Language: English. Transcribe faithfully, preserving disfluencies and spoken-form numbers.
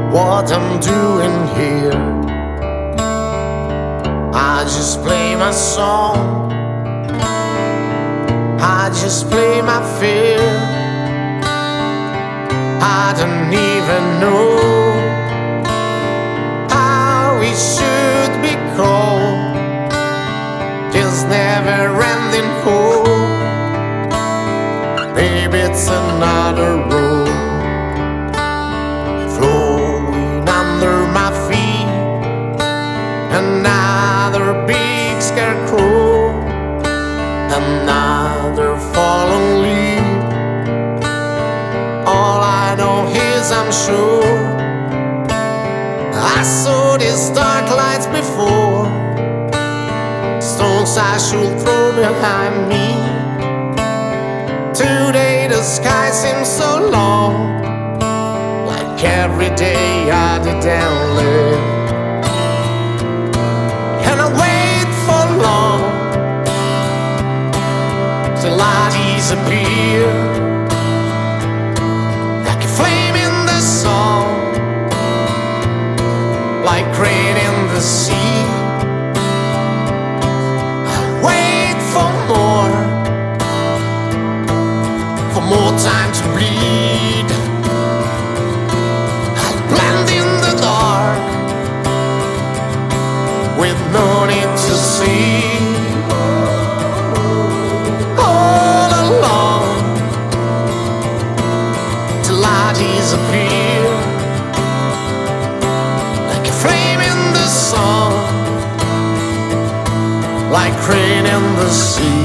what I'm doing here. I just play my song, I just play my fear. I don't even know how it should be called. This never-ending hope, maybe it's another road flowing under my feet. Another big scarecrow, another fallen leaf. All I know is I'm sure I saw these dark lights before, stones I should throw behind me. Today the sky seems so long, like every day I didn't live. And I wait for long till I disappear, like a flame in the sun, like rain in the sea. I'll wait for more, for more time to bleed. I'll blend in the dark with no need to see. All alone till I disappear, like a flame in the sun, like rain in the sea.